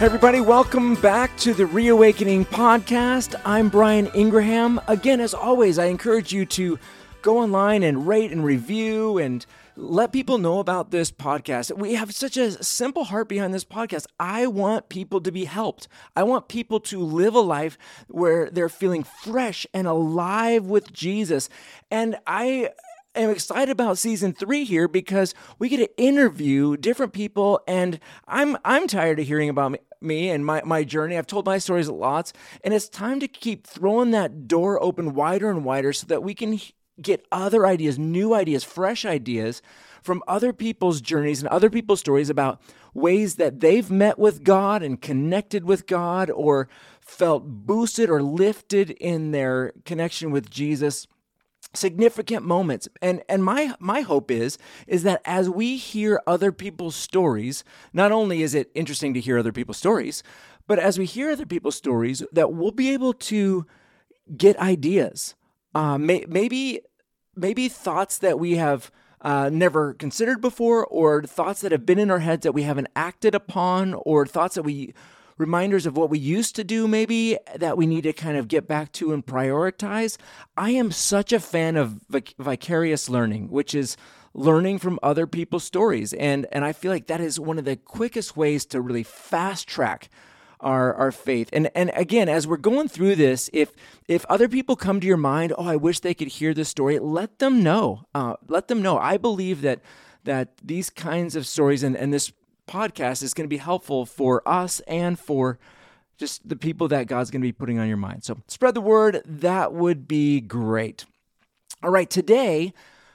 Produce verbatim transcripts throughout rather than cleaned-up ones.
Everybody, welcome back to the Reawakening Podcast. I'm Brian Ingraham. Again, as always, I encourage you to go online and rate and review and let people know about this podcast. We have such a simple heart behind this podcast. I want people to be helped. I want people to live a life where they're feeling fresh and alive with Jesus. And I I'm excited about season three here because we get to interview different people, and I'm I'm tired of hearing about me, me and my, my journey. I've told my stories lots, and it's time to keep throwing that door open wider and wider so that we can get other ideas, new ideas, fresh ideas from other people's journeys and other people's stories about ways that they've met with God and connected with God or felt boosted or lifted in their connection with Jesus. Significant moments. And and my my hope is is that as we hear other people's stories, not only is it interesting to hear other people's stories, but as we hear other people's stories, that we'll be able to get ideas. Uh, may, maybe maybe thoughts that we have uh, never considered before, or thoughts that have been in our heads that we haven't acted upon, or thoughts that we reminders of what we used to do, maybe, that we need to kind of get back to and prioritize. I am such a fan of vic- vicarious learning, which is learning from other people's stories. And, and I feel like that is one of the quickest ways to really fast track our, our faith. And, and again, as we're going through this, if, if other people come to your mind, oh, I wish they could hear this story, let them know. Uh, let them know. I believe that, that these kinds of stories and, and this podcast is going to be helpful for us and for just the people that God's going to be putting on your mind. So spread the word. That would be great. All right, today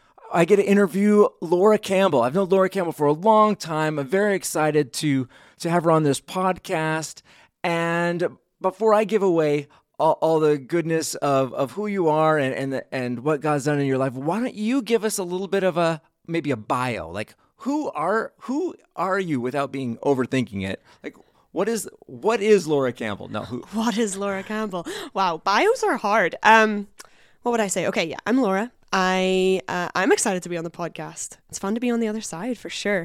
I get to interview Laura Campbell. I've known Laura Campbell for a long time. I'm very excited to to have her on this podcast. And before I give away all, all the goodness of, of who you are and and, the, and what God's done in your life, why don't you give us a little bit of a maybe a bio, like Who are who are you without being overthinking it? Like, what is what is Laura Campbell? No, who? What is Laura Campbell? Wow, bios are hard. Um, what would I say? Okay, yeah, I'm Laura. I uh, I'm excited to be on the podcast. It's fun to be on the other side for sure.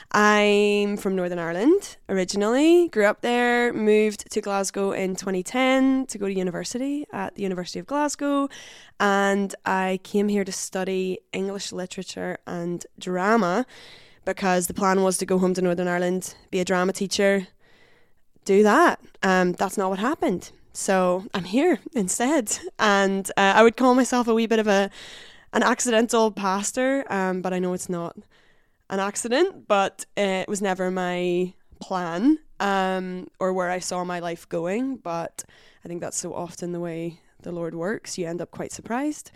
I'm from Northern Ireland originally. Grew up there. Moved to Glasgow in twenty ten to go to university at the University of Glasgow, and I came here to study English literature and drama because the plan was to go home to Northern Ireland, be a drama teacher, do that. Um, that's not what happened. So I'm here instead, and uh, I would call myself a wee bit of a an accidental pastor, um, but I know it's not an accident, but it was never my plan um, or where I saw my life going, but I think that's so often the way the Lord works. You end up quite surprised.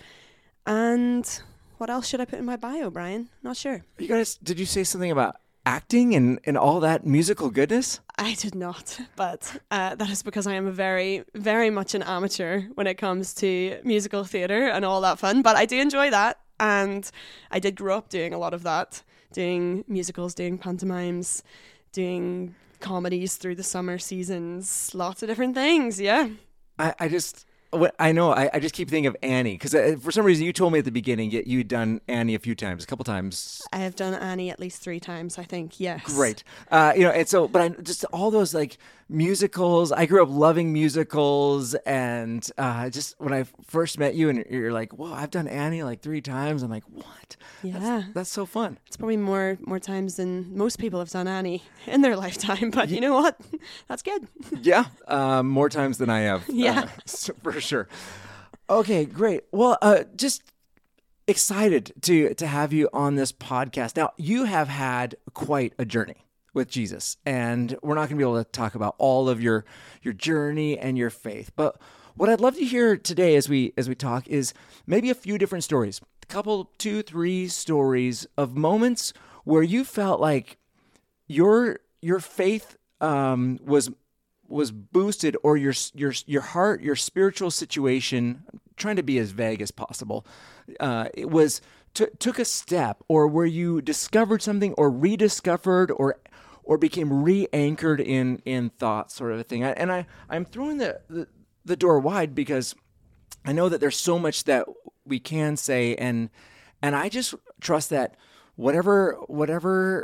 And what else should I put in my bio, Brian? Not sure. You guys, did you say something about acting and, and all that musical goodness? I did not, but uh, that is because I am a very, very much an amateur when it comes to musical theatre and all that fun, but I do enjoy that, and I did grow up doing a lot of that, doing musicals, doing pantomimes, doing comedies through the summer seasons, lots of different things, yeah. I, I just... I know. I, I just keep thinking of Annie because for some reason you told me at the beginning yet you'd done Annie a few times, a couple times. I have done Annie at least three times, I think. Yes. Great. Uh, you know, and so, but I just all those like musicals. I grew up loving musicals, and uh, just when I first met you, and you're like, "Whoa, I've done Annie like three times." I'm like, "What? Yeah, that's, that's so fun." It's probably more more times than most people have done Annie in their lifetime. But you know what? That's good. Yeah, uh, more times than I have. Yeah, uh, for sure. Okay, great. Well, uh, just excited to to have you on this podcast. Now, you have had quite a journey with Jesus, and we're not going to be able to talk about all of your your journey and your faith. But what I'd love to hear today, as we as we talk, is maybe a few different stories, a couple, two, three stories of moments where you felt like your your faith um, was was boosted, or your your your heart, your spiritual situation. I'm trying to be as vague as possible. Uh, it was t- took a step, or where you discovered something, or rediscovered, or or became re-anchored in in thought, sort of a thing. I, and I I'm throwing the, the the door wide because I know that there's so much that we can say, and and I just trust that whatever whatever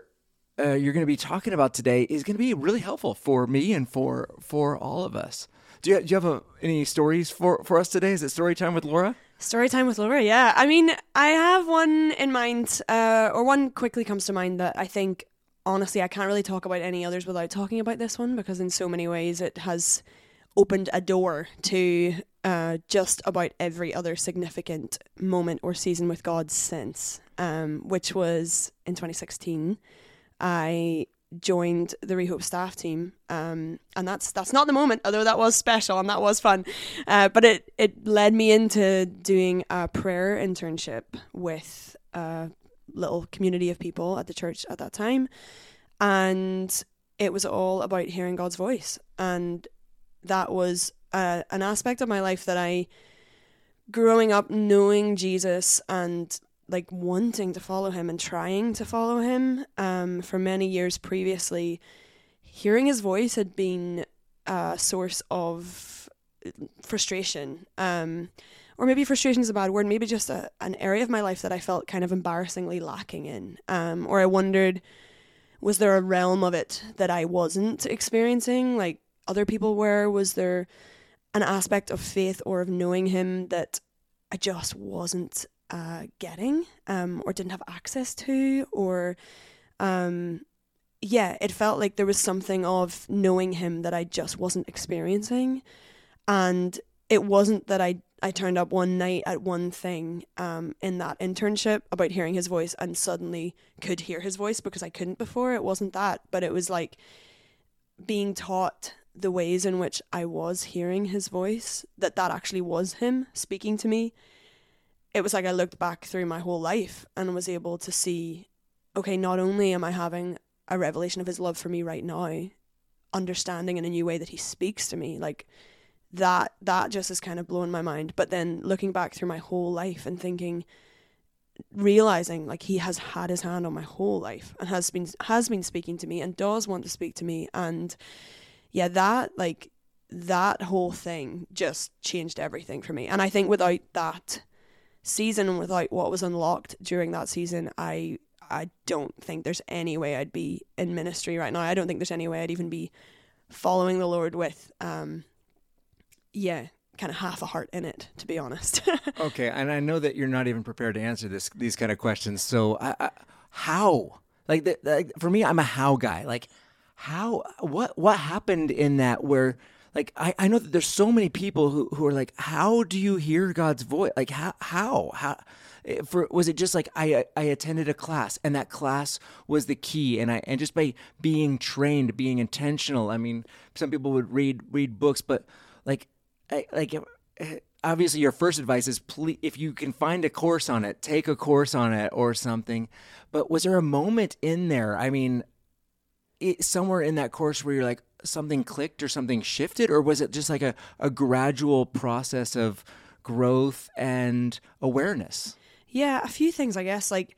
uh, you're going to be talking about today is going to be really helpful for me and for for all of us. Do you, do you have a, any stories for, for us today? Is it story time with Laura? Story time with Laura, yeah. I mean, I have one in mind, uh, or one quickly comes to mind that I think, honestly, I can't really talk about any others without talking about this one, because in so many ways it has opened a door to uh, just about every other significant moment or season with God since, um, which was in twenty sixteen. I joined the Rehope staff team, um, and that's that's not the moment, although that was special and that was fun, uh, but it, it led me into doing a prayer internship with a little community of people at the church at that time, and it was all about hearing God's voice, and that was uh, an aspect of my life that I, growing up knowing Jesus and like wanting to follow him and trying to follow him um, for many years previously, hearing his voice had been a source of frustration. Um, or maybe frustration is a bad word, maybe just a, an area of my life that I felt kind of embarrassingly lacking in. Um, or I wondered, was there a realm of it that I wasn't experiencing like other people were? Was there an aspect of faith or of knowing him that I just wasn't Uh, getting um, or didn't have access to, or um, yeah, it felt like there was something of knowing him that I just wasn't experiencing. And it wasn't that I, I turned up one night at one thing um, in that internship about hearing his voice and suddenly could hear his voice because I couldn't before. It wasn't that, but it was like being taught the ways in which I was hearing his voice, that that actually was him speaking to me. It was like I looked back through my whole life and was able to see, okay, not only am I having a revelation of his love for me right now, understanding in a new way that he speaks to me, like that, that just is kind of blowing my mind. But then looking back through my whole life and thinking, realizing like he has had his hand on my whole life and has been, has been speaking to me and does want to speak to me. And yeah, that like, that whole thing just changed everything for me. And I think without that season and without what was unlocked during that season, I I don't think there's any way I'd be in ministry right now. I don't think there's any way I'd even be following the Lord with um yeah kind of half a heart in it, to be honest. Okay, and I know that you're not even prepared to answer this these kind of questions, so I, I, how like, the, like for me, I'm a how guy. Like how what what happened in that where like, I, I know that there's so many people who, who are like, how do you hear God's voice? Like, how, how, how, for, was it just like, I, I attended a class and that class was the key. And I, and just by being trained, being intentional, I mean, some people would read, read books, but like, I, like, obviously your first advice is please, if you can find a course on it, take a course on it or something. But was there a moment in there? I mean, it, somewhere in that course where you're like, something clicked or something shifted, or was it just like a, a gradual process of growth and awareness? Yeah, a few things, I guess. Like,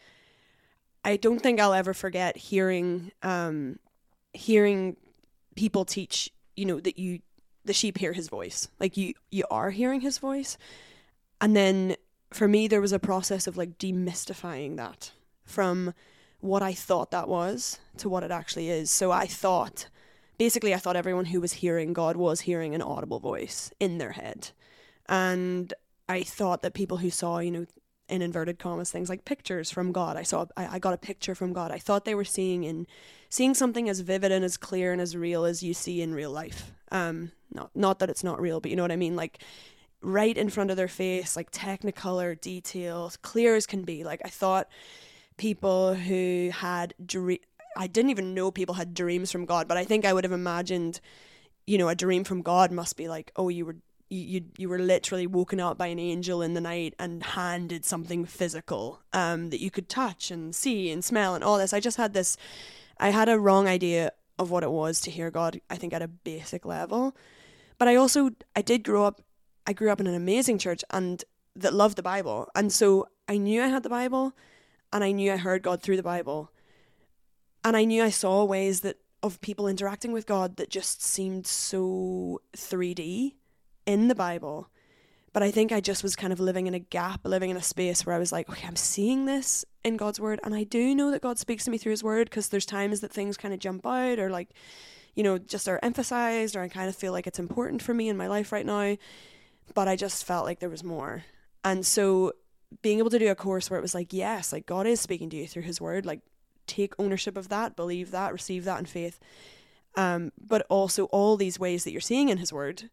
I don't think I'll ever forget hearing um, hearing people teach, you know, that you the sheep hear his voice. Like you you are hearing his voice. And then for me, there was a process of like demystifying that from what I thought that was to what it actually is. So I thought Basically, I thought everyone who was hearing God was hearing an audible voice in their head. And I thought that people who saw, you know, in inverted commas, things like pictures from God, I saw, I, I got a picture from God. I thought they were seeing in, seeing something as vivid and as clear and as real as you see in real life. Um, not, not that it's not real, but you know what I mean? Like right in front of their face, like technicolor details, clear as can be. Like I thought people who had dream. I didn't even know people had dreams from God, but I think I would have imagined, you know, a dream from God must be like, oh, you were you you were literally woken up by an angel in the night and handed something physical um, that you could touch and see and smell and all this. I just had this, I had a wrong idea of what it was to hear God, I think at a basic level. But I also, I did grow up, I grew up in an amazing church and that loved the Bible. And so I knew I had the Bible and I knew I heard God through the Bible. And I knew I saw ways that of people interacting with God that just seemed so three D in the Bible. but I think I just was kind of living in a gap, living in a space where I was like, okay, I'm seeing this in God's word, and I do know that God speaks to me through his word, because there's times that things kind of jump out, or like, you know, just are emphasized, or I kind of feel like it's important for me in my life right now, but I just felt like there was more. And so being able to do a course where it was like, yes, like God is speaking to you through his word, like take ownership of that, believe that, receive that in faith. Um, but also all these ways that you're seeing in his word,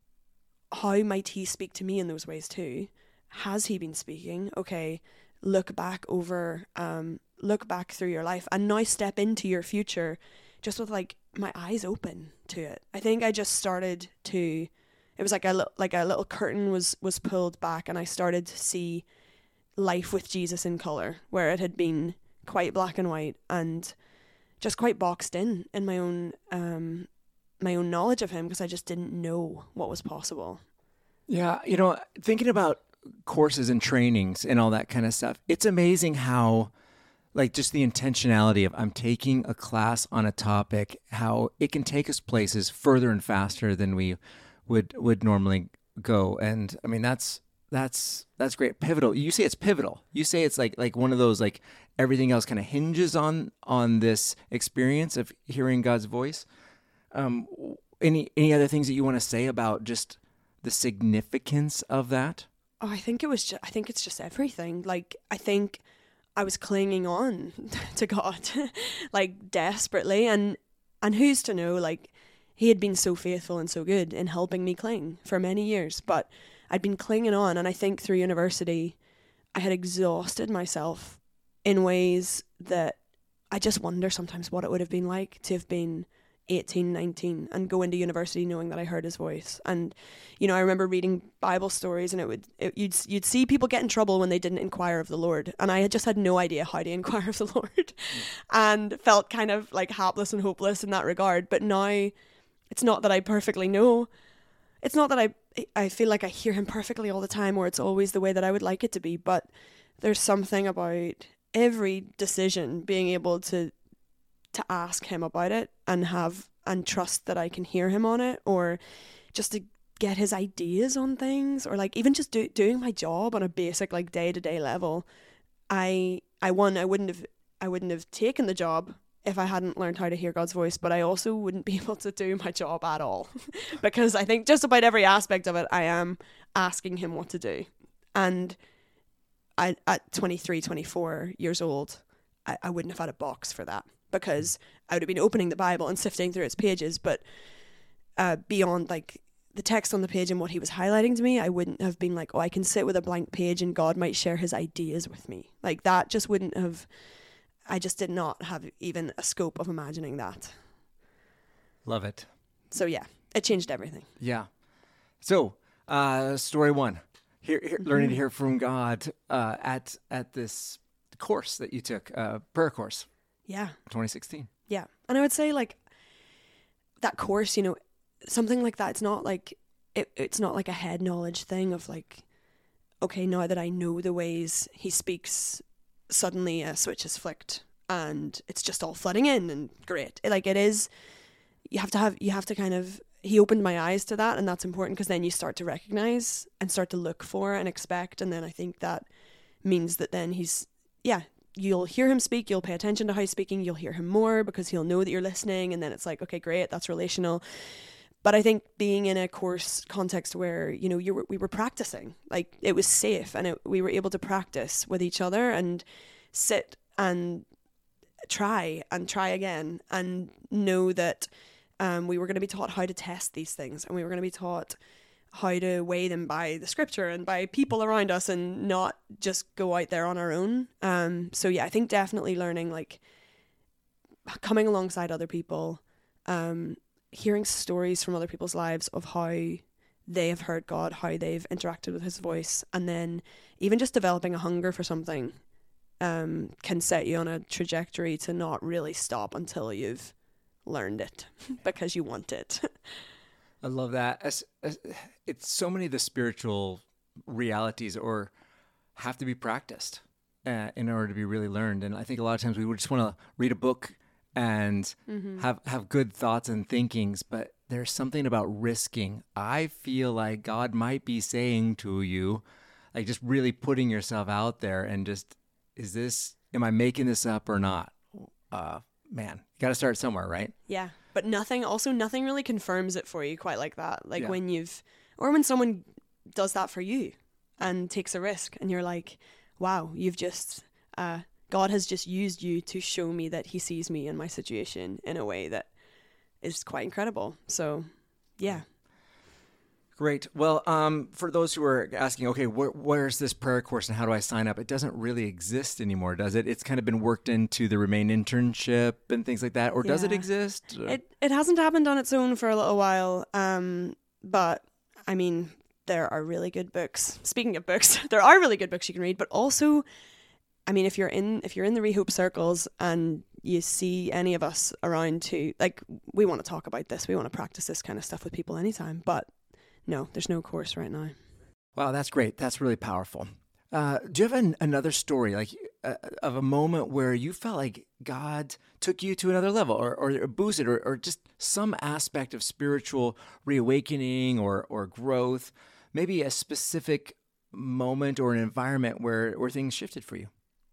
how might he speak to me in those ways too? Has he been speaking? Okay, look back over, um, look back through your life, and now step into your future just with like my eyes open to it. I think I just started to, it was like a, like a little curtain was, was pulled back, and I started to see life with Jesus in colour, where it had been quite black and white and just quite boxed in in my own um my own knowledge of him, because I just didn't know what was possible. Yeah, you know, thinking about courses and trainings and all that kind of stuff, it's amazing how, like, just the intentionality of I'm taking a class on a topic, how it can take us places further and faster than we would would normally go. And I mean, that's that's that's great. Pivotal. You say it's pivotal. You say it's like like one of those, like, everything else kind of hinges on on this experience of hearing God's voice. Um, any any other things that you want to say about just the significance of that? Oh, I think it was just, I think it's just everything. Like, I think I was clinging on to God, like, desperately. And, and who's to know, like, he had been so faithful and so good in helping me cling for many years, but I'd been clinging on. And I think through university, I had exhausted myself in ways that I just wonder sometimes what it would have been like to have been eighteen, nineteen and go into university knowing that I heard his voice. And, you know, I remember reading Bible stories, and it would, it, you'd, you'd see people get in trouble when they didn't inquire of the Lord. And I had just had no idea how to inquire of the Lord mm. and felt kind of like helpless and hopeless in that regard. But now it's not that I perfectly know. It's not that I, I feel like I hear him perfectly all the time, or it's always the way that I would like it to be. But there's something about every decision being able to to ask him about it and have and trust that I can hear him on it, or just to get his ideas on things, or like even just do, doing my job on a basic, like, day-to-day level. I I one I wouldn't have I wouldn't have taken the job if I hadn't learned how to hear God's voice, but I also wouldn't be able to do my job at all because I think just about every aspect of it I am asking him what to do. And I at twenty-three, twenty-four years old, I, I wouldn't have had a box for that, because I would have been opening the Bible and sifting through its pages, but uh, beyond like the text on the page and what he was highlighting to me, I wouldn't have been like, oh, I can sit with a blank page and God might share his ideas with me. Like, that just wouldn't have, I just did not have even a scope of imagining that. Love it. So yeah, it changed everything. Yeah. So, uh, story one, hear, hear, mm-hmm. learning to hear from God uh, at at this course that you took, uh, prayer course. Yeah. twenty sixteen. Yeah. And I would say, like, that course, you know, something like that, it's not like, it, it's not like a head knowledge thing of like, okay, now that I know the ways he speaks, suddenly a switch is flicked and it's just all flooding in and great. It, like, it is, you have to have, you have to kind of, he opened my eyes to that, and that's important, because then you start to recognize and start to look for and expect. And then I think that means that then he's, yeah, you'll hear him speak, you'll pay attention to how he's speaking, you'll hear him more because he'll know that you're listening, and then it's like, okay, great, that's relational. But I think being in a course context where, you know, you were, we were practicing, like, it was safe, and it, we were able to practice with each other and sit and try and try again, and know that um, we were going to be taught how to test these things, and we were going to be taught how to weigh them by the scripture and by people around us, and not just go out there on our own. Um, so yeah, I think definitely learning, like, coming alongside other people, um, hearing stories from other people's lives of how they have heard God, how they've interacted with his voice, and then even just developing a hunger for something um, can set you on a trajectory to not really stop until you've learned it because you want it. I love that. As, as, it's so many of the spiritual realities or have to be practiced uh, in order to be really learned. And I think a lot of times we would just want to read a book and mm-hmm. have, have good thoughts and thinkings, but there's something about risking. I feel like God might be saying to you, like just really putting yourself out there and just, is this, am I making this up or not? Uh, man, you got to start somewhere, right? Yeah. But nothing, also nothing really confirms it for you quite like that. Like Yeah. when you've, or when someone does that for you and takes a risk and you're like, wow, you've just, uh, God has just used you to show me that he sees me in my situation in a way that is quite incredible. So, yeah. Great. Well, um, for those who are asking, okay, wh- where's this prayer course and how do I sign up? It doesn't really exist anymore, does it? It's kind of been worked into the Remain internship and things like that, or does it Yeah. exist? It it hasn't happened on its own for a little while, um, but I mean, there are really good books. Speaking of books, there are really good books you can read, but also, I mean, if you're in if you're in the Rehope circles and you see any of us around who, like, we want to talk about this, we want to practice this kind of stuff with people anytime, but no, there's no course right now. Wow, that's great. That's really powerful. Uh, do you have an, another story, like uh, of a moment where you felt like God took you to another level, or, or boosted, or, or just some aspect of spiritual reawakening or or growth? Maybe a specific moment or an environment where where things shifted for you.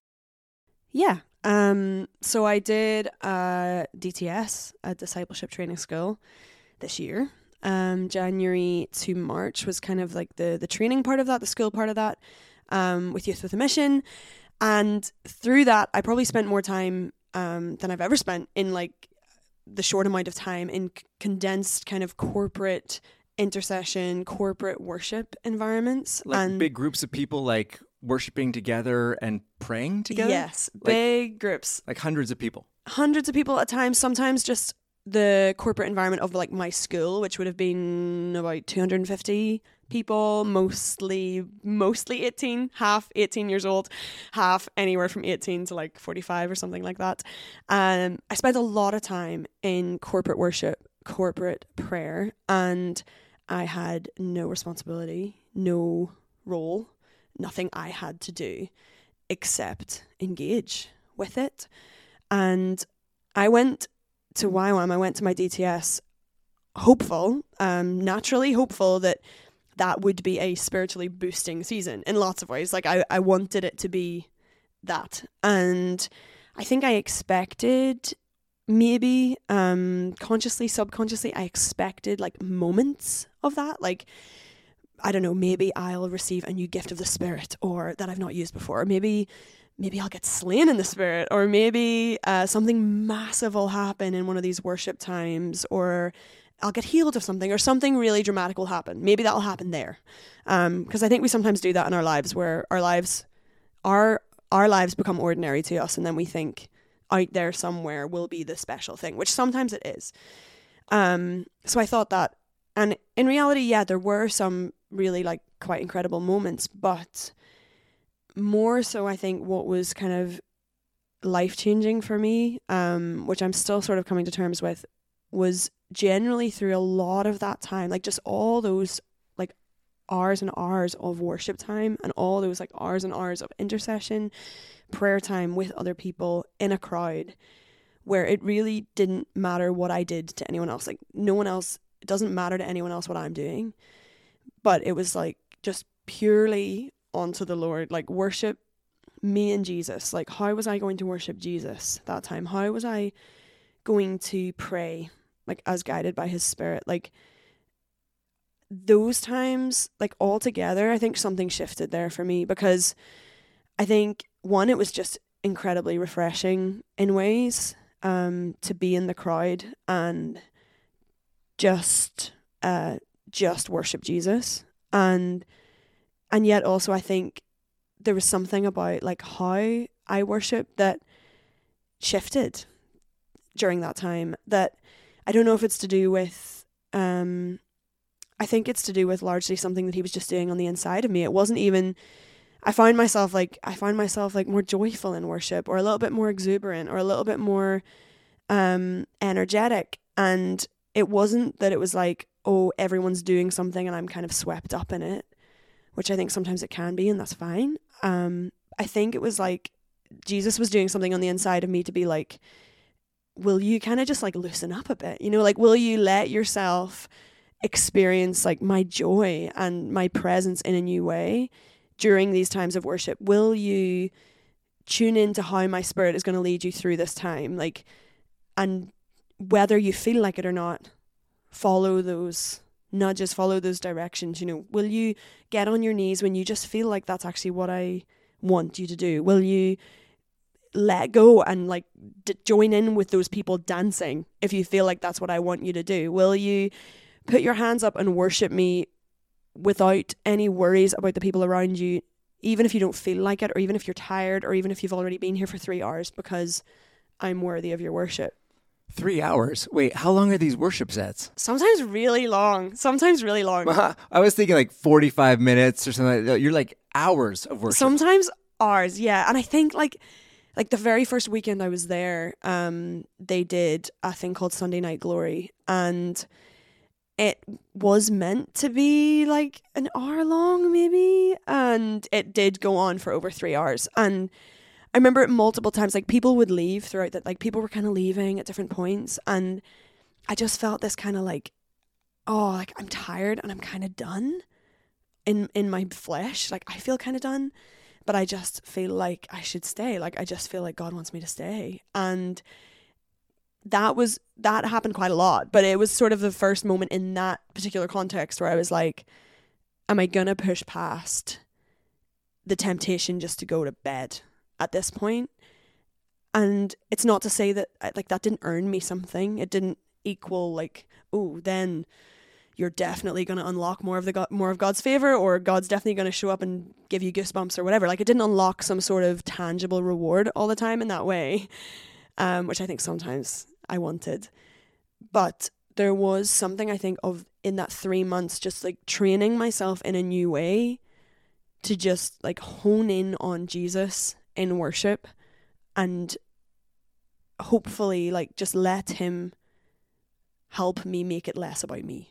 Yeah. Um. So I did uh D T S, a discipleship training school, this year. Um, January to March was kind of like the the training part of that, the school part of that, um, with Youth with a Mission. And through that, I probably spent more time um, than I've ever spent in like the short amount of time in c- condensed kind of corporate intercession, corporate worship environments. Like and big groups of people like worshiping together and praying together? yes, Like- big groups, Like hundreds of people. hundreds of people at times, sometimes just the corporate environment of like my school, which would have been about two hundred fifty people, mostly mostly eighteen, half eighteen years old, half anywhere from eighteen to like forty-five or something like that. Um, I spent a lot of time in corporate worship, corporate prayer, and I had no responsibility, no role, nothing I had to do except engage with it. And I went to Y WAM, I went to my D T S hopeful, um, naturally hopeful that that would be a spiritually boosting season in lots of ways. Like I, I wanted it to be that. And I think I expected maybe um, consciously, subconsciously, I expected like moments of that. Like, I don't know, maybe I'll receive a new gift of the Spirit or that I've not used before. Or maybe maybe I'll get slain in the Spirit, or maybe uh, something massive will happen in one of these worship times, or I'll get healed of something, or something really dramatic will happen. Maybe that'll happen there. Um, because I think we sometimes do that in our lives, where our lives, our, our lives become ordinary to us, and then we think out there somewhere will be the special thing, which sometimes it is. Um, so I thought that, and in reality, yeah, there were some really like quite incredible moments, but more so I think what was kind of life-changing for me, um, which I'm still sort of coming to terms with, was generally through a lot of that time, like just all those like hours and hours of worship time, and all those like hours and hours of intercession, prayer time with other people in a crowd, where it really didn't matter what I did to anyone else. Like no one else, it doesn't matter to anyone else what I'm doing, but it was like just purely onto the Lord, like worship me and Jesus. Like how was I going to worship Jesus that time? How was I going to pray like as guided by his Spirit? Like those times, like all together, I think something shifted there for me, because I think one, it was just incredibly refreshing in ways, um, to be in the crowd and just uh just worship Jesus. And and yet also I think there was something about like how I worship that shifted during that time, that I don't know if it's to do with um I think it's to do with largely something that he was just doing on the inside of me. It wasn't even, I found myself like I found myself like more joyful in worship, or a little bit more exuberant, or a little bit more um energetic. And it wasn't that it was like, oh, everyone's doing something and I'm kind of swept up in it, which I think sometimes it can be, and that's fine. Um, I think it was like Jesus was doing something on the inside of me to be like, will you kind of just like loosen up a bit? You know, like, will you let yourself experience like my joy and my presence in a new way during these times of worship? Will you tune into how my spirit is going to lead you through this time? Like, and whether you feel like it or not, follow those nudges, follow those directions. You know, will you get on your knees when you just feel like that's actually what I want you to do? Will you let go and like d- join in with those people dancing if you feel like that's what I want you to do? Will you put your hands up and worship me without any worries about the people around you, even if you don't feel like it, or even if you're tired, or even if you've already been here for three hours, because I'm worthy of your worship? Three hours? Wait, how long are these worship sets? Sometimes really long. Sometimes really long. I was thinking like forty-five minutes or something like that. You're like hours of worship. Sometimes hours, yeah. And I think like like the very first weekend I was there, um, they did a thing called Sunday Night Glory, and it was meant to be like an hour long maybe, and it did go on for over three hours. And I remember it multiple times, like people would leave throughout that, like people were kind of leaving at different points, and I just felt this kind of like, oh, like I'm tired and I'm kind of done in in my flesh. Like I feel kind of done, but I just feel like I should stay. Like I just feel like God wants me to stay. And that was, that happened quite a lot, but it was sort of the first moment in that particular context where I was like, am I gonna push past the temptation just to go to bed at this point? And it's not to say that like that didn't earn me something. It didn't equal like, oh, then you're definitely going to unlock more of the God, more of God's favor, or God's definitely going to show up and give you goosebumps or whatever. Like it didn't unlock some sort of tangible reward all the time in that way, um, which I think sometimes I wanted. But there was something I think of in that three months, just like training myself in a new way to just like hone in on Jesus in worship, and hopefully like just let him help me make it less about me.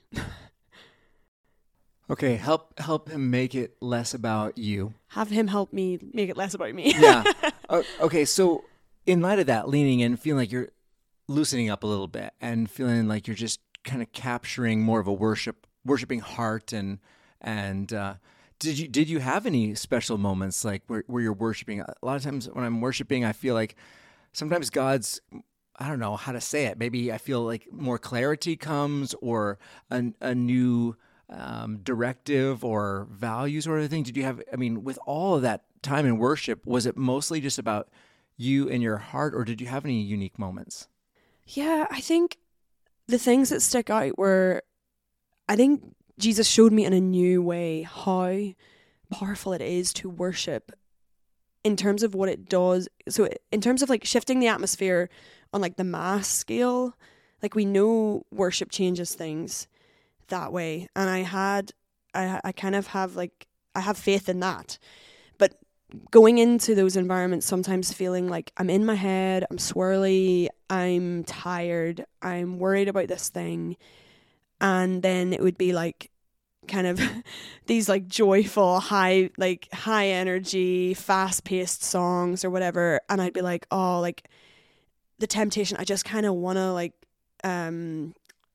Okay, help help him make it less about you. Have him help me make it less about me. Yeah. Uh, okay, so in light of that, leaning in, feeling like you're loosening up a little bit and feeling like you're just kind of capturing more of a worship, worshiping heart, and and uh, did you did you have any special moments like where where you're worshiping? A lot of times when I'm worshiping, I feel like sometimes God's, I don't know how to say it. Maybe I feel like more clarity comes, or a, a new um, directive or values or other thing. Did you have, I mean, with all of that time in worship, was it mostly just about you and your heart, or did you have any unique moments? Yeah, I think the things that stick out were, I think Jesus showed me in a new way how powerful it is to worship in terms of what it does. So in terms of like shifting the atmosphere on like the mass scale, like we know worship changes things that way. And I had, I, I kind of have like, I have faith in that. But going into those environments, sometimes feeling like I'm in my head, I'm swirly, I'm tired, I'm worried about this thing. And then it would be like kind of these like joyful, high, like high energy, fast paced songs or whatever. And I'd be like, oh, like the temptation, I just kind of want to like, um,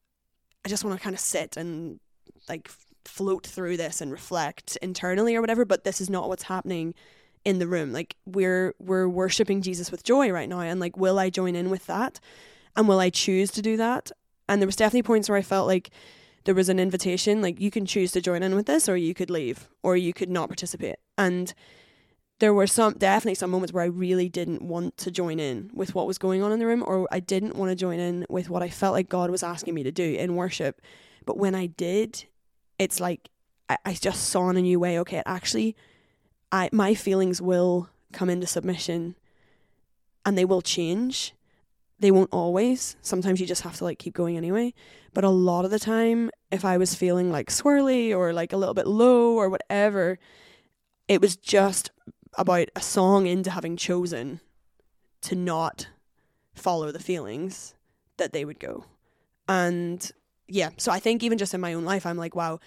I just want to kind of sit and like float through this and reflect internally or whatever. But this is not what's happening in the room. Like we're, we're worshiping Jesus with joy right now. And like, will I join in with that? And will I choose to do that? And there was definitely points where I felt like there was an invitation, like you can choose to join in with this, or you could leave, or you could not participate. And there were some, definitely some moments where I really didn't want to join in with what was going on in the room, or I didn't want to join in with what I felt like God was asking me to do in worship. But when I did, it's like, I, I just saw in a new way, okay, it actually, I, my feelings will come into submission and they will change. They won't always. Sometimes you just have to like keep going anyway. But a lot of the time, if I was feeling like swirly or like a little bit low or whatever, it was just about a song into having chosen to not follow the feelings that they would go. And yeah, so I think even just in my own life, I'm like, wow,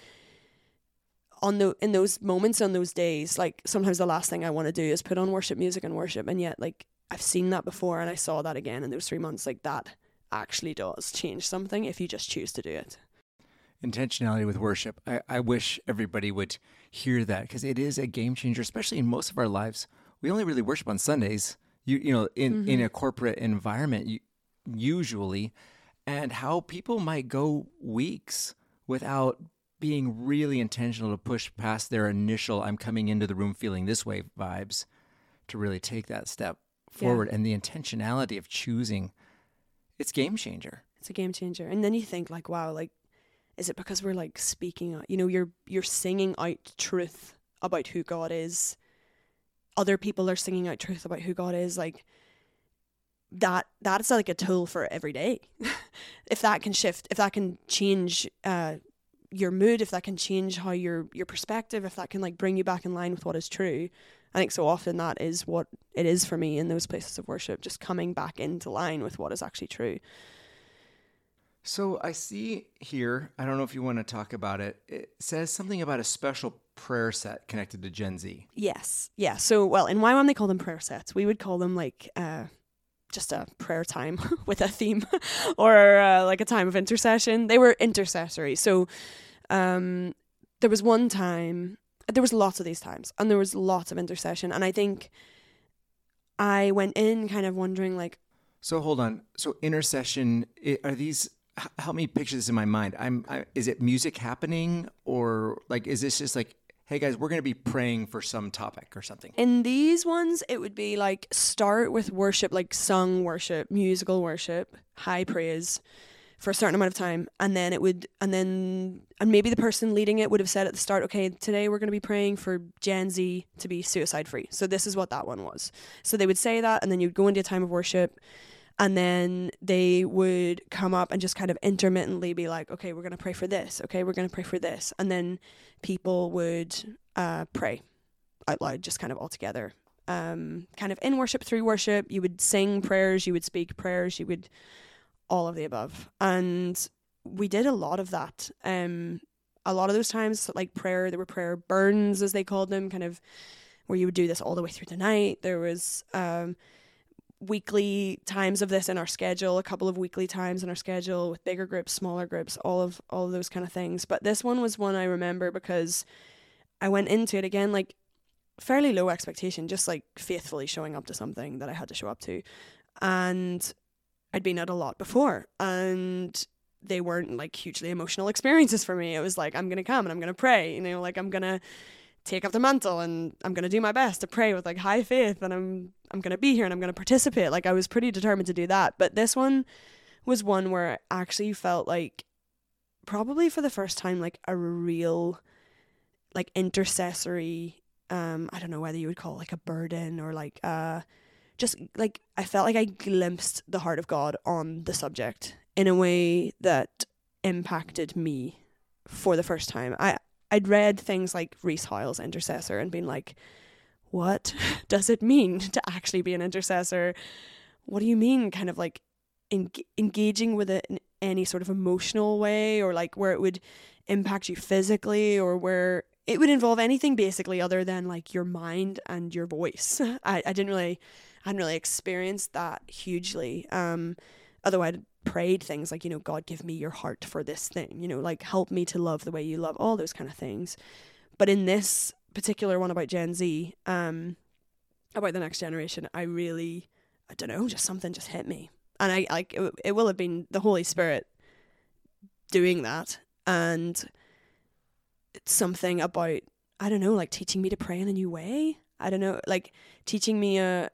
on the in those moments, on those days, like sometimes the last thing I want to do is put on worship music and worship. And yet like I've seen that before, and I saw that again in those three months. Like, that actually does change something if you just choose to do it. Intentionality with worship. I, I wish everybody would hear that, because it is a game changer, especially in most of our lives. We only really worship on Sundays, you you know, in, mm-hmm. in a corporate environment, you, usually, and how people might go weeks without being really intentional to push past their initial "I'm coming into the room feeling this way" vibes to really take that step forward. Yeah. And the intentionality of choosing, it's game changer. It's a game changer. And then you think like, wow, like, is it because we're like speaking out, you know, you're you're singing out truth about who God is. Other people are singing out truth about who God is. Like, that that's like a tool for every day. If that can shift, if that can change uh your mood, if that can change how your your perspective, if that can like bring you back in line with what is true, I think so often that is what it is for me in those places of worship, just coming back into line with what is actually true. So I see here, I don't know if you want to talk about it, it says something about a special prayer set connected to Gen Z. Yes. Yeah. So, well, in Y WAM they call them prayer sets. We would call them like uh, just a prayer time with a theme or uh, like a time of intercession. They were intercessory. So um, there was one time, there was lots of these times, and there was lots of intercession. And I think I went in kind of wondering like, so hold on. So intercession, are these, help me picture this in my mind. I'm, I, is it music happening, or like, is this just like, hey guys, we're going to be praying for some topic or something? In these ones, it would be like start with worship, like sung worship, musical worship, high praise for a certain amount of time. And then it would, and then, and maybe the person leading it would have said at the start, okay, today we're going to be praying for Gen Z to be suicide free. So this is what that one was. So they would say that, and then you'd go into a time of worship. And then they would come up and just kind of intermittently be like, okay, we're going to pray for this. Okay, we're going to pray for this. And then people would uh, pray out loud, just kind of all together. Um, kind of in worship, through worship. You would sing prayers, you would speak prayers, you would all of the above. And we did a lot of that. Um, a lot of those times, like prayer, there were prayer burns, as they called them, kind of where you would do this all the way through the night. There was... Um, weekly times of this in our schedule, a couple of weekly times in our schedule with bigger groups, smaller groups, all of all of those kind of things. But this one was one I remember because I went into it again like fairly low expectation, just like faithfully showing up to something that I had to show up to. And I'd been at a lot before, and they weren't like hugely emotional experiences for me. It was like, I'm gonna come and I'm gonna pray, you know, like I'm gonna take up the mantle and I'm going to do my best to pray with like high faith, and I'm I'm going to be here and I'm going to participate. Like I was pretty determined to do that. But this one was one where I actually felt like probably for the first time like a real like intercessory, um, I don't know whether you would call it like a burden or like uh, just like I felt like I glimpsed the heart of God on the subject in a way that impacted me for the first time. I I'd read things like Rees Hoyle's Intercessor and been like, what does it mean to actually be an intercessor? What do you mean kind of like en- engaging with it in any sort of emotional way, or like where it would impact you physically, or where it would involve anything basically other than like your mind and your voice. I, I didn't really, I hadn't really experienced that hugely. Um, although I'd prayed things like, you know, God, give me your heart for this thing, you know, like help me to love the way you love, all those kind of things. But in this particular one about Gen Z, um, about the next generation, I really, I don't know, just something just hit me. And I like, it, it will have been the Holy Spirit doing that. And it's something about, I don't know, like teaching me to pray in a new way. I don't know, like teaching me a,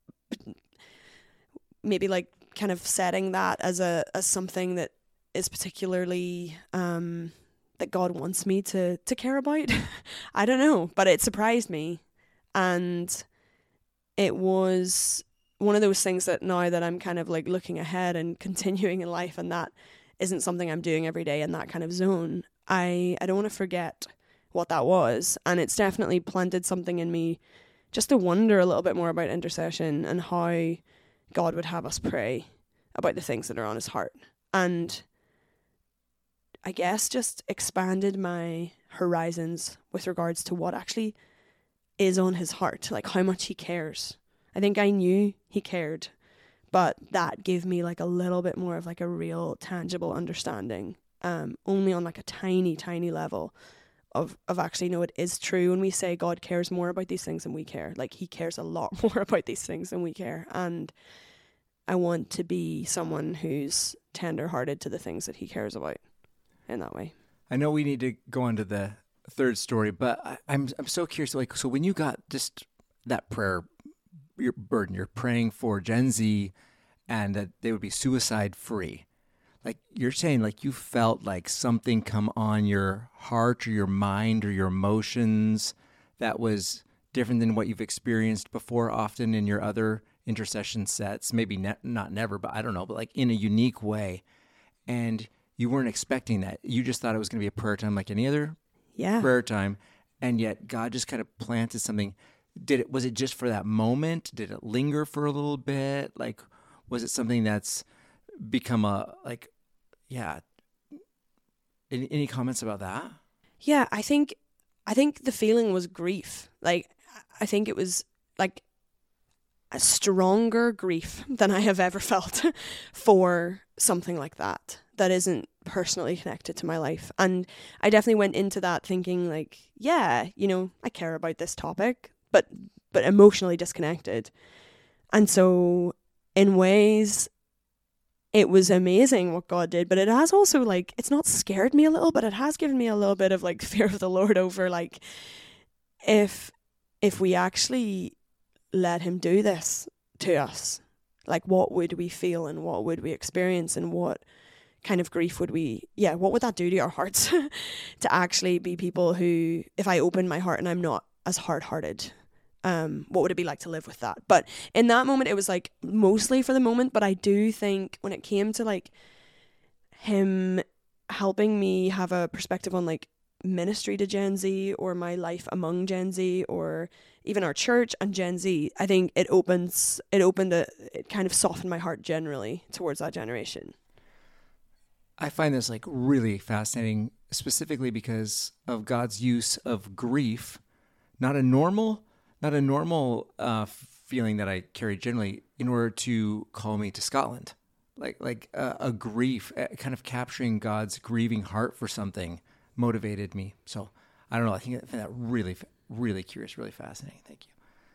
maybe like kind of setting that as a as something that is particularly um that God wants me to to care about. I don't know, but it surprised me, and it was one of those things that now that I'm kind of like looking ahead and continuing in life, and that isn't something I'm doing every day in that kind of zone, I I don't want to forget what that was. And it's definitely planted something in me just to wonder a little bit more about intercession and how God would have us pray about the things that are on his heart. And I guess just expanded my horizons with regards to what actually is on his heart, like how much he cares I think I knew he cared, but that gave me like a little bit more of like a real tangible understanding, um, only on like a tiny, tiny level of, of actually, no, it is true when we say God cares more about these things than we care. Like, he cares a lot more about these things than we care. And I want to be someone who's tender-hearted to the things that he cares about in that way. I know we need to go on to the third story, but I, I'm I'm so curious. Like, so when you got just that prayer, your burden, you're praying for Gen Z, and that they would be suicide free. Like, you're saying, like, you felt like something come on your heart or your mind or your emotions that was different than what you've experienced before, often in your other intercession sets. Maybe ne- not never, but I don't know, but like in a unique way. And you weren't expecting that. You just thought it was going to be a prayer time like any other yeah. prayer time. And yet God just kind of planted something. Did it, was it just for that moment? Did it linger for a little bit? Like, was it something that's become a, like, yeah. Any, any comments about that? Yeah, I think, I think the feeling was grief. Like, I think it was like a stronger grief than I have ever felt for something like that, that isn't personally connected to my life. And I definitely went into that thinking like, yeah, you know, I care about this topic, but, but emotionally disconnected. And so in ways, it was amazing what God did, but it has also like, it's not scared me a little, but it has given me a little bit of like fear of the Lord over like, if, if we actually let him do this to us, like what would we feel and what would we experience and what kind of grief would we, yeah, what would that do to our hearts to actually be people who, if I open my heart and I'm not as hard-hearted, um, what would it be like to live with that? But in that moment, it was like mostly for the moment, but I do think when it came to like him helping me have a perspective on like ministry to Gen Z or my life among Gen Z or even our church and Gen Z, I think it opens, it opened a, it kind of softened my heart generally towards that generation. I find this like really fascinating, specifically because of God's use of grief, not a normal, not a normal uh, feeling that I carry generally, in order to call me to Scotland, like like uh, a grief, uh, kind of capturing God's grieving heart for something motivated me. So I don't know. I think I find that really, really curious, really fascinating. Thank you.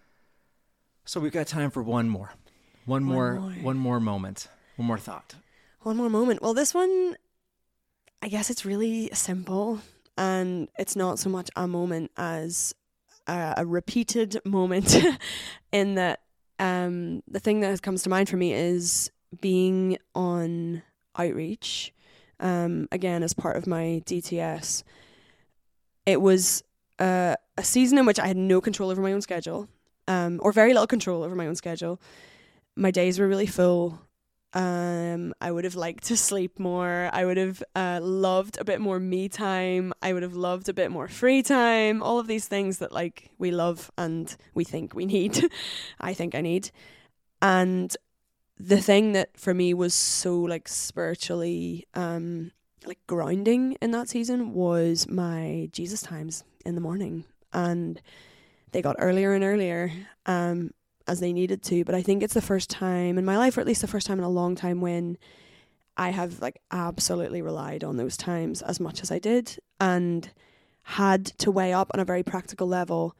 So we've got time for one more, one, one more, more, one more moment, one more thought. One more moment. Well, this one, I guess it's really simple, and it's not so much a moment as a, a repeated moment in that um, the thing that comes to mind for me is being on outreach, um, again, as part of my D T S. It was uh, a season in which I had no control over my own schedule, um, or very little control over my own schedule. My days were really full. Um, I would have liked to sleep more. I would have uh, loved a bit more me time. I would have loved a bit more free time. All of these things that like we love and we think we need. I think I need. And the thing that for me was so like spiritually um like grounding in that season was my Jesus times in the morning, and they got earlier and earlier. Um. as they needed to, but I think it's the first time in my life, or at least the first time in a long time, when I have like absolutely relied on those times as much as I did, and had to weigh up on a very practical level,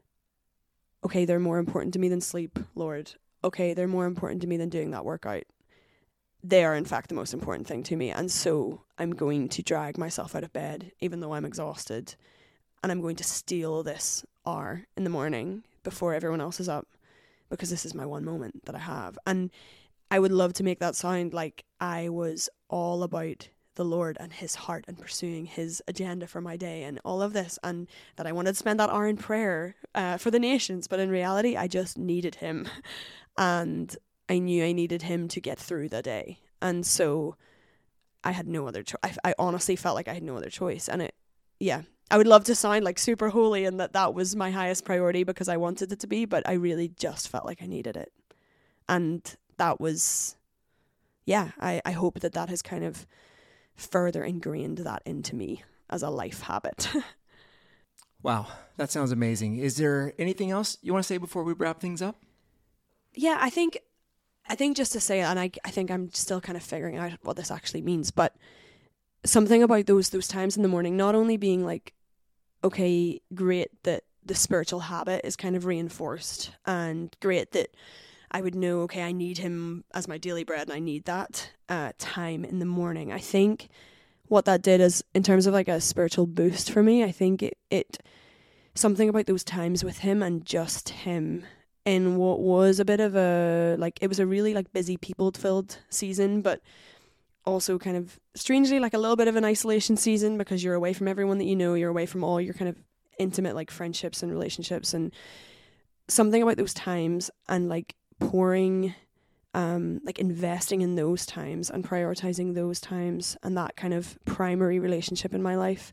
okay, they're more important to me than sleep, Lord. Okay, they're more important to me than doing that workout. They are in fact the most important thing to me, and so I'm going to drag myself out of bed even though I'm exhausted, and I'm going to steal this hour in the morning before everyone else is up, because this is my one moment that I have. And I would love to make that sound like I was all about the Lord and his heart and pursuing his agenda for my day and all of this, and that I wanted to spend that hour in prayer uh, for the nations. But in reality, I just needed him, and I knew I needed him to get through the day. And so I had no other choice. I, I honestly felt like I had no other choice. And it, yeah, I would love to sound like super holy and that that was my highest priority because I wanted it to be, but I really just felt like I needed it. And that was, yeah, I, I hope that that has kind of further ingrained that into me as a life habit. Wow, that sounds amazing. Is there anything else you want to say before we wrap things up? yeah, I think, I think just to say, and I, I think I'm still kind of figuring out what this actually means, but something about those those times in the morning, not only being like, okay, great that the spiritual habit is kind of reinforced, and great that I would know, okay, I need him as my daily bread and I need that uh, time in the morning. I think what that did is, in terms of like a spiritual boost for me, I think it, it something about those times with him and just him in what was a bit of a, like, it was a really like busy people filled season, but also kind of strangely like a little bit of an isolation season, because you're away from everyone that you know, you're away from all your kind of intimate like friendships and relationships, and something about those times and like pouring um like investing in those times and prioritizing those times and that kind of primary relationship in my life,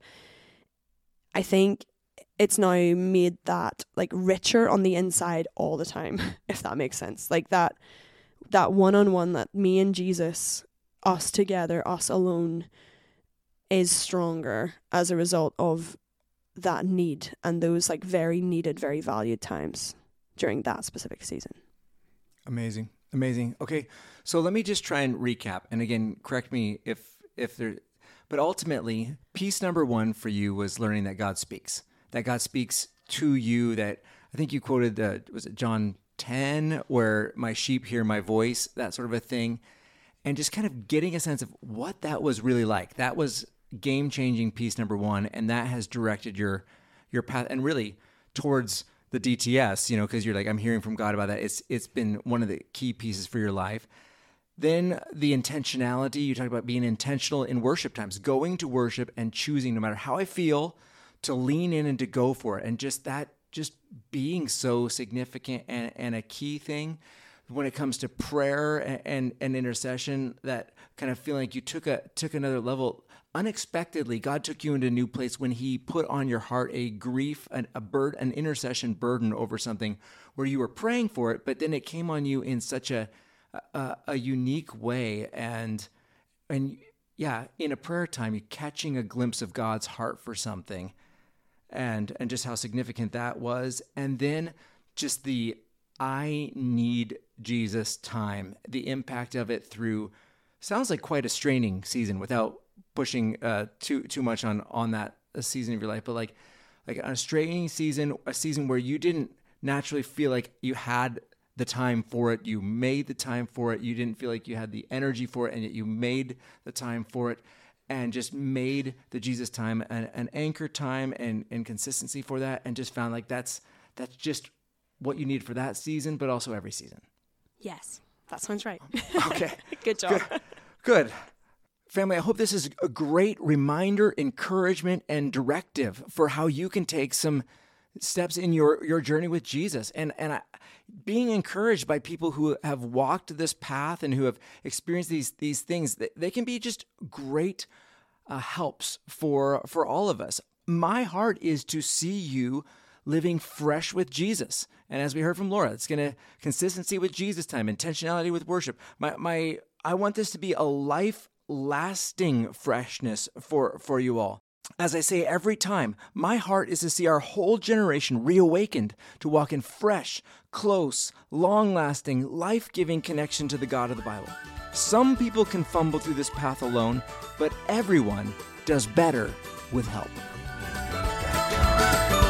I think it's now made that like richer on the inside all the time, if that makes sense. Like that that one-on-one, that me and Jesus, us together, us alone, is stronger as a result of that need and those like very needed, very valued times during that specific season. Amazing. Amazing. Okay. So let me just try and recap. And again, correct me if, if there, but ultimately piece number one for you was learning that God speaks, that God speaks to you, that I think you quoted the, was it John ten, where my sheep hear my voice, that sort of a thing. And just kind of getting a sense of what that was really like. That was game-changing piece number one. And that has directed your, your path and really towards the D T S, you know, because you're like, I'm hearing from God about that. It's it's been one of the key pieces for your life. Then the intentionality, you talked about being intentional in worship times, going to worship and choosing, no matter how I feel, to lean in and to go for it. And just that, just being so significant and, and a key thing when it comes to prayer and, and, and intercession, that kind of feeling like you took a took another level. Unexpectedly, God took you into a new place when he put on your heart a grief, an, a burden, an intercession burden over something where you were praying for it, but then it came on you in such a a, a unique way. And, and yeah, in a prayer time, you're catching a glimpse of God's heart for something, and, and just how significant that was. And then just the, I need Jesus time, the impact of it through, sounds like quite a straining season without pushing uh, too too much on on that season of your life, but like like a straining season, a season where you didn't naturally feel like you had the time for it. You made the time for it. You didn't feel like you had the energy for it, and yet you made the time for it, and just made the Jesus time an, an anchor time and and consistency for that, and just found like that's that's just what you need for that season, but also every season. Yes, that sounds right. Okay. Good job. Good. Good. Family, I hope this is a great reminder, encouragement, and directive for how you can take some steps in your, your journey with Jesus. And and I, being encouraged by people who have walked this path and who have experienced these these things, they, they can be just great uh, helps for for all of us. My heart is to see you living fresh with Jesus. And as we heard from Laura, it's going to consistency with Jesus time, intentionality with worship. My my I want this to be a life lasting freshness for, for you all. As I say every time, my heart is to see our whole generation reawakened to walk in fresh, close, long-lasting, life-giving connection to the God of the Bible. Some people can fumble through this path alone, but everyone does better with help.